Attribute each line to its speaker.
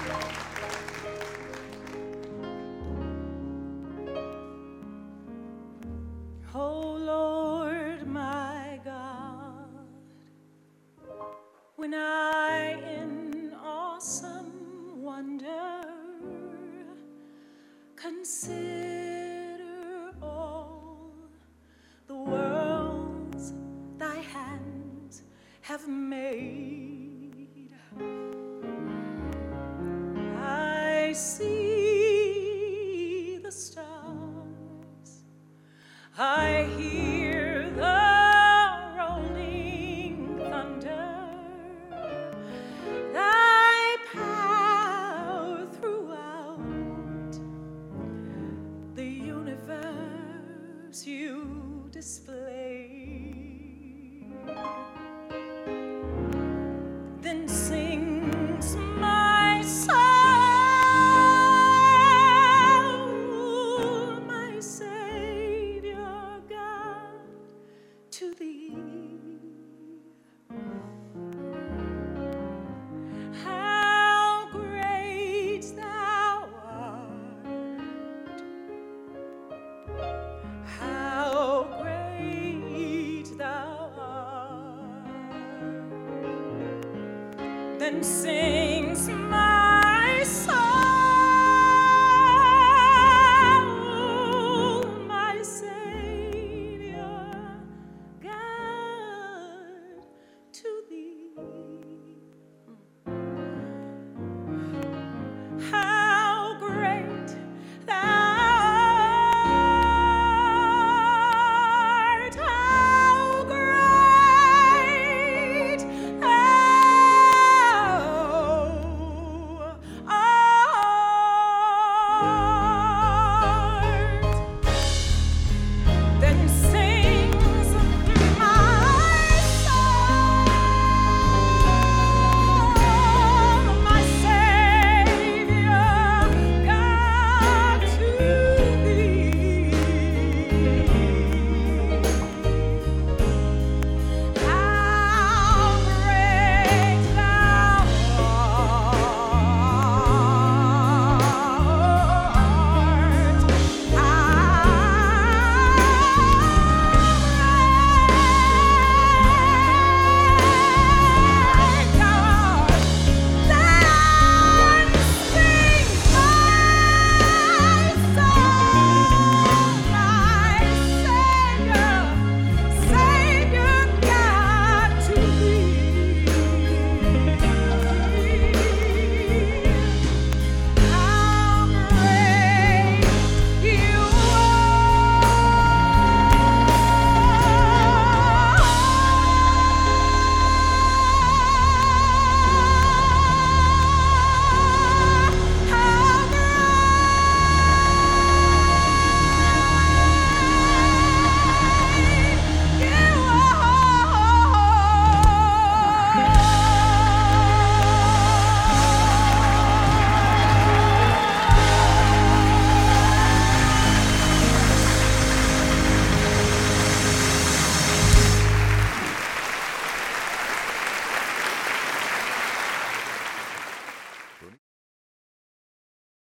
Speaker 1: Oh Lord, my God, when I in awesome wonder consider all the worlds thy hands have made, I see the stars, I hear the rolling thunder, thy power throughout the universe you display. Then sings my soul, my Savior God, to thee. How great thou art, how great thou art. Then sings